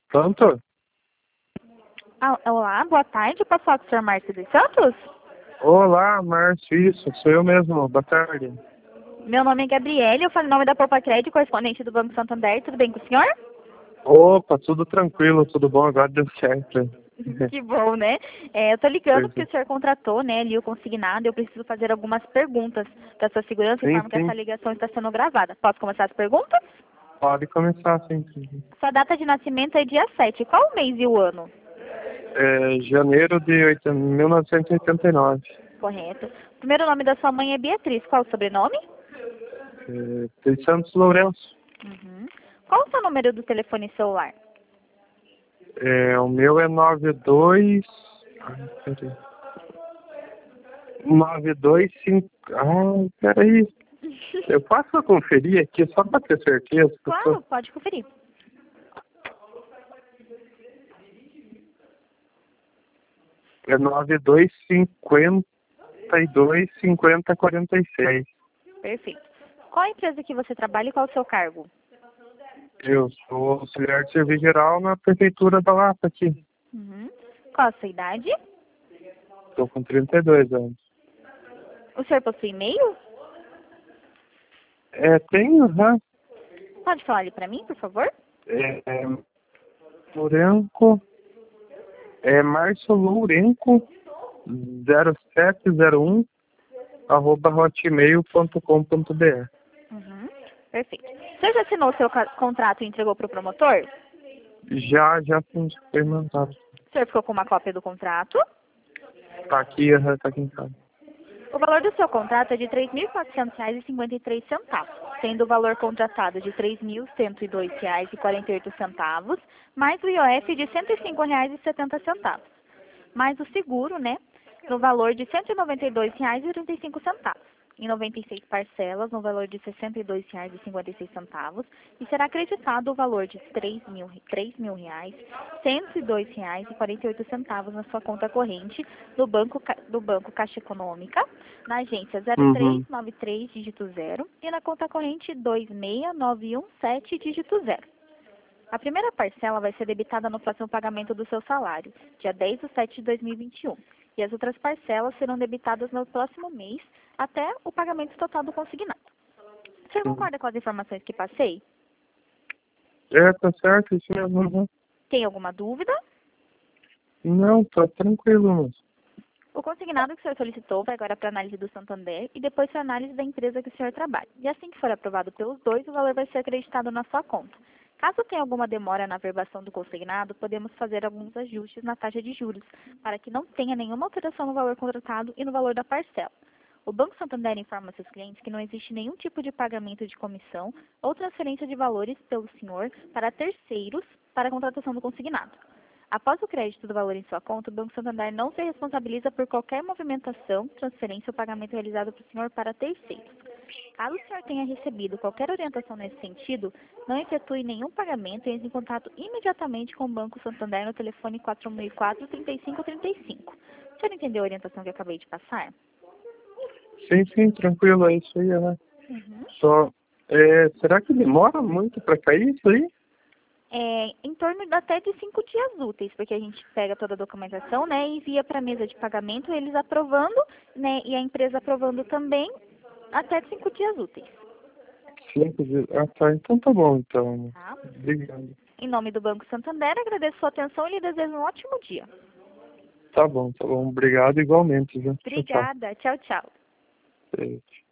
Pronto? Olá, boa tarde. Posso falar com o senhor Márcio dos Santos? Olá, Márcio, isso, sou eu mesmo, boa tarde. Meu nome é Gabriele, eu falo em nome da Poupa Crédito, correspondente do Banco Santander. Tudo bem com o senhor? Opa, tudo tranquilo, tudo bom, agora deu certo. Que bom, né? Eu tô ligando Pois porque é. o senhor contratou, né, ali o consignado. Eu preciso fazer algumas perguntas para sua segurança, Sim, informo que essa sim, ligação está sendo gravada. Posso começar as perguntas? pode começar, sim. Sua data de nascimento é dia 7. Qual o mês e o ano? Janeiro de 1989. Correto. O primeiro nome da sua mãe é Beatriz. Qual o sobrenome? De Santos Lourenço. Uhum. Qual o seu número do telefone celular? O meu é 92... Ai, peraí. 925... peraí. Eu posso conferir aqui só para ter certeza? Que eu Claro, pode conferir. É 92525046. Perfeito. Qual a empresa que você trabalha e qual o seu cargo? Eu sou auxiliar de serviço geral na prefeitura da Lapa aqui. Uhum. Qual a sua idade? Estou com 32 anos. O senhor possui e-mail? Tenho, né? Pode falar ali para mim, por favor? Lourenco, Márcio Lourenco 0701 @hotmail.com.br. Uhum. Perfeito. Você já assinou o seu contrato e entregou para o promotor? Já foi mandado. O senhor ficou com uma cópia do contrato? Tá aqui em casa. O valor do seu contrato é de R$ 3.400,53, sendo o valor contratado de R$ 3.102,48, mais o IOF de R$ 105,70, mais o seguro, né, no valor de R$ 192,35, em 96 parcelas, no valor de R$ 62,56, e será acreditado o valor de R$ 3.000 reais, R$ 102,48 na sua conta corrente do Banco Caixa Econômica, na agência Uhum. 0393, dígito 0, e na conta corrente 26917, dígito 0. A primeira parcela vai ser debitada no próximo pagamento do seu salário, dia 10/7/2021. E as outras parcelas serão debitadas no próximo mês, até o pagamento total do consignado. Você concorda com as informações que passei? Tá certo, isso mesmo. Uhum. Tem alguma dúvida? Não, tá tranquilo, moço. O consignado que o senhor solicitou vai agora para análise do Santander e depois para análise da empresa que o senhor trabalha. E assim que for aprovado pelos dois, o valor vai ser acreditado na sua conta. Caso tenha alguma demora na averbação do consignado, podemos fazer alguns ajustes na taxa de juros, para que não tenha nenhuma alteração no valor contratado e no valor da parcela. O Banco Santander informa seus clientes que não existe nenhum tipo de pagamento de comissão ou transferência de valores pelo senhor para terceiros para a contratação do consignado. Após o crédito do valor em sua conta, o Banco Santander não se responsabiliza por qualquer movimentação, transferência ou pagamento realizado para o senhor para terceiros. Caso o senhor tenha recebido qualquer orientação nesse sentido, não efetue nenhum pagamento e entre em contato imediatamente com o Banco Santander no telefone 4004-3535. O senhor entendeu a orientação que eu acabei de passar? Sim, tranquilo, é isso aí, né? Uhum. Só, será que demora muito para cair isso aí? Em torno até de 5 dias úteis, porque a gente pega toda a documentação, né, e envia para a mesa de pagamento, eles aprovando, né, e a empresa aprovando também, até 5 dias úteis. 5 dias. Tá, então tá bom, então. Tá? Obrigado. Em nome do Banco Santander, agradeço sua atenção e lhe desejo um ótimo dia. Tá bom. Obrigado igualmente, viu? Tchau. Obrigada. Tchau, tchau. Beijo.